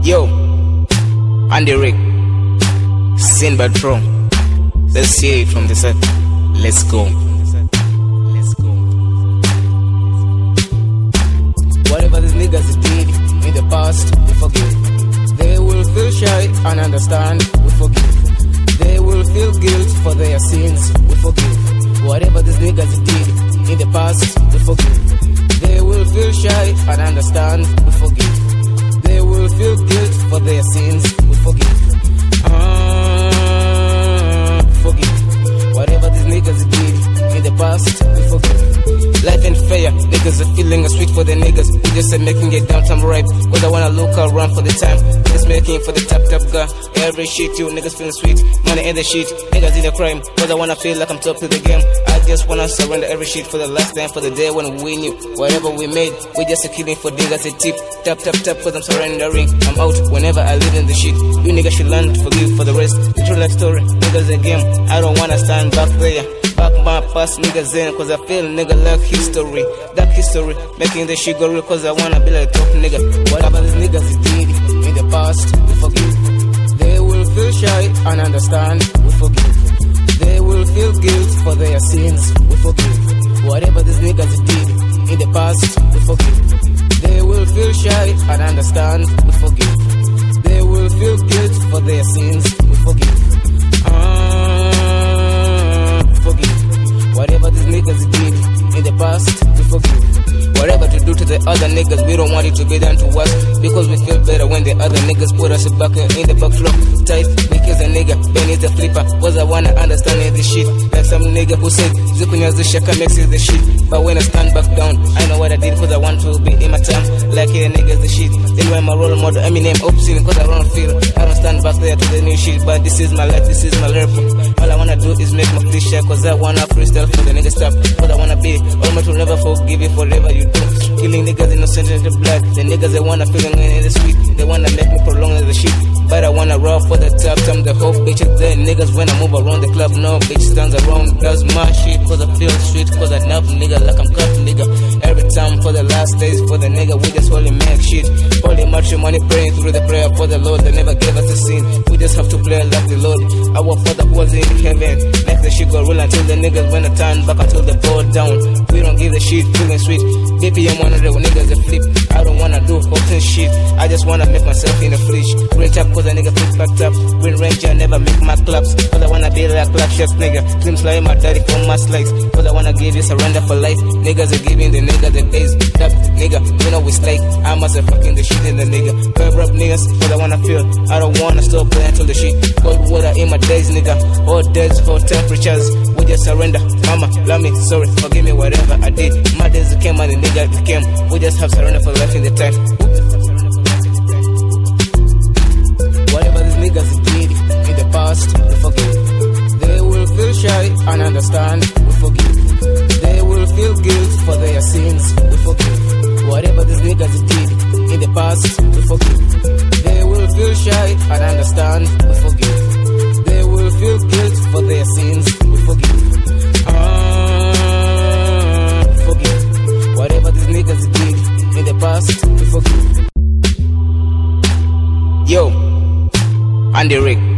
Yo, Andy Rick, Sinbad Pro. Let's hear it from the set. Let's go. Whatever these niggas did in the past, we forgive. They will feel shy and understand, we forgive. They will feel guilt for their sins, we forgive. Whatever these niggas did in the past, we forgive. They will feel shy and understand, we forgive. They will feel guilt for their sins, we forgive. Forgive. Whatever these niggas did in the past, we forgive. Life ain't fair, niggas are feeling sweet for the niggas. We just are making it downtown right, cause I wanna look around for the time. Just making for the top guy. Every shit, you niggas feeling sweet. Money in the shit, niggas in the crime, cause I wanna feel like I'm top to the game. I just wanna surrender every shit for the last time, for the day when we knew. Whatever we made, we just a killing for niggas a tip. Tap, cause I'm surrendering. I'm out whenever I live in the shit. You niggas should learn to forgive for the rest. The true life story, niggas a game. I don't wanna stand back there. Back my past niggas in, cause I feel nigga like history. That history, making the shit go real, cause I wanna be like top nigga. Whatever these niggas did in the past, we forgive. They will feel shy and understand, we forgive. They will feel guilt for their sins, we forgive. Whatever these niggas did in the past, we forgive. They will feel shy and understand, we forgive. They will feel guilt for their sins, we forgive. Forgive. Whatever these niggas did in the past, we forgive. Whatever to do to the other niggas, we don't want it to be done to us, because we feel better when the other niggas put us back in the back floor. Tight, Nick is a nigga, Ben is a flipper. Was I wanna understand this shit? Like some nigga who said, Zukunya Zushaka makes it the shit. But when I stand back down, I know what I did, cause I want to be in my time. Like a niggas the shit. Then when my role model, Eminem, Obscene, cause I don't feel. I don't stand back there to the new shit, but this is my life, this is my lyric. All I wanna do is make my flesh share, cause I wanna freestyle for the nigga stop. Cause I wanna be, almost will never forgive you forever you do. Killing niggas innocent in the blood. The niggas they wanna feel in the street. They wanna make me prolong the shit. But I wanna roll for the top time. The whole bitches there. Niggas when I move around the club, no bitch stands around. Does my shit cause I feel sweet. Cause I love nigga like I'm cut nigga. Every time for the last days for the nigga, we just only make shit. Holy matrimony praying through the prayer for the Lord. They never gave us a sin. We just have to play like the Lord. Our father was in heaven. Make the shit go real until the niggas when I turn back until they fall down. We don't give the shit feeling sweet. Baby, I'm one of the niggas that flip. I don't wanna do hotel shit. I just wanna make myself in a flesh. Great up cause a nigga flip back up. Green Ranger never make my claps. Cause I wanna be like black chefs nigga. Slim like my daddy for my slice. Cause I wanna give you surrender for life. Niggas are giving the nigga the days. That nigga, you know it's like I must have fucking the shit in the nigga. Curb up niggas cause I wanna feel. I don't wanna stop playing till the shit. Cold water in my days nigga. Hot days, hot temperatures. We just surrender. Mama, love me, sorry, forgive me whatever I did. My days came and the nigga became. We just have surrender for life in the time. Whatever these niggas did in the past, we forgive. They will feel shy and understand, we forgive. They will feel guilt for their sins, we forgive. Whatever these niggas did in the past, we forgive. They will feel shy and understand, we forgive. They will feel guilt for their sins, we forgive. Forgive. Whatever these niggas did in the past, we forgive. Yo, Andy Rick.